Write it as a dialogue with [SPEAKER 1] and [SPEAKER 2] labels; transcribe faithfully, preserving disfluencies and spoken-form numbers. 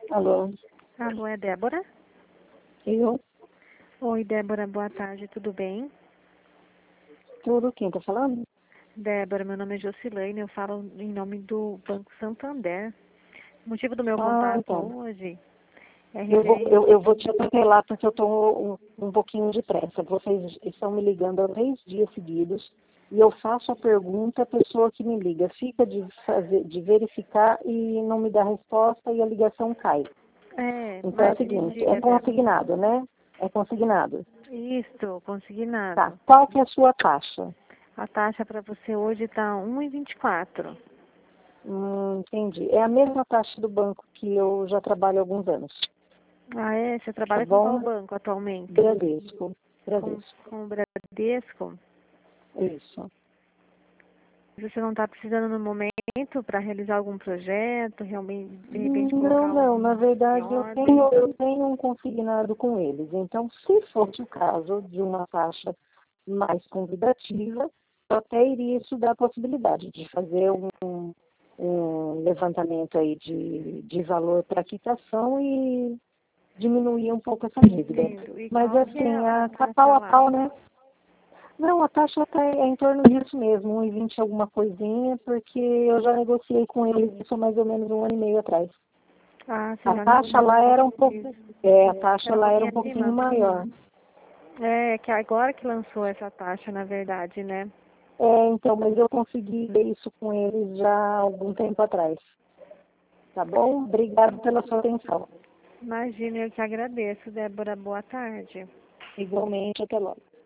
[SPEAKER 1] Alô?
[SPEAKER 2] Alô, é Débora?
[SPEAKER 1] Eu?
[SPEAKER 2] Oi, Débora, boa tarde, tudo bem?
[SPEAKER 1] Tudo, quem tá falando?
[SPEAKER 2] Débora, meu nome é Jocilane, eu falo em nome do Banco Santander. O motivo do meu
[SPEAKER 1] Ah,
[SPEAKER 2] contato
[SPEAKER 1] então.
[SPEAKER 2] hoje é
[SPEAKER 1] Eu vou,
[SPEAKER 2] referente...
[SPEAKER 1] eu, eu vou te atropelar porque eu tô um, um pouquinho de pressa. Vocês estão me ligando há três dias seguidos e eu faço a pergunta, a pessoa que me liga fica de, fazer, de verificar e não me dá resposta e a ligação cai.
[SPEAKER 2] É,
[SPEAKER 1] Então é o
[SPEAKER 2] mas me
[SPEAKER 1] seguinte, é
[SPEAKER 2] diga, Débora.
[SPEAKER 1] consignado, né? É consignado.
[SPEAKER 2] Isso,
[SPEAKER 1] Tá.
[SPEAKER 2] consignado.
[SPEAKER 1] Qual que é a sua taxa?
[SPEAKER 2] A taxa para você hoje está um e vinte e quatro.
[SPEAKER 1] Hum, entendi. É a mesma taxa do banco que eu já trabalho há alguns anos.
[SPEAKER 2] Ah, é? Você
[SPEAKER 1] Tá
[SPEAKER 2] trabalha com qual
[SPEAKER 1] bom?
[SPEAKER 2] banco atualmente?
[SPEAKER 1] Bradesco.
[SPEAKER 2] Com,
[SPEAKER 1] Bradesco.
[SPEAKER 2] com o Bradesco?
[SPEAKER 1] Isso.
[SPEAKER 2] Você não está precisando no momento para realizar algum projeto, realmente, de repente,
[SPEAKER 1] Não,
[SPEAKER 2] colocar um
[SPEAKER 1] não. Na
[SPEAKER 2] em
[SPEAKER 1] verdade, eu
[SPEAKER 2] ordem?
[SPEAKER 1] tenho, eu tenho um consignado com eles. Então, se fosse o caso de uma taxa mais convidativa, eu até iria estudar a possibilidade de fazer um, um levantamento aí de, de valor para quitação e diminuir um pouco essa dívida.
[SPEAKER 2] Entendo. E
[SPEAKER 1] Mas
[SPEAKER 2] qual que é
[SPEAKER 1] assim,
[SPEAKER 2] a
[SPEAKER 1] a, a
[SPEAKER 2] taxa
[SPEAKER 1] pau a
[SPEAKER 2] lá?
[SPEAKER 1] pau, né? Não, a taxa está em torno disso mesmo, um e vinte alguma coisinha, porque eu já negociei com eles isso há mais ou menos um ano e meio atrás.
[SPEAKER 2] Ah, você
[SPEAKER 1] A
[SPEAKER 2] já
[SPEAKER 1] taxa lá era um
[SPEAKER 2] negociou
[SPEAKER 1] pouco,
[SPEAKER 2] isso.
[SPEAKER 1] é, a taxa
[SPEAKER 2] Era um
[SPEAKER 1] lá era
[SPEAKER 2] pouquinho
[SPEAKER 1] um pouquinho
[SPEAKER 2] acima?
[SPEAKER 1] maior.
[SPEAKER 2] É, que agora que lançou essa taxa, na verdade, né?
[SPEAKER 1] É, então, mas eu consegui ver isso com eles já há algum tempo atrás. Tá bom? Obrigado pela sua atenção.
[SPEAKER 2] Imagina, eu que agradeço, Débora. Boa tarde.
[SPEAKER 1] Igualmente, até logo.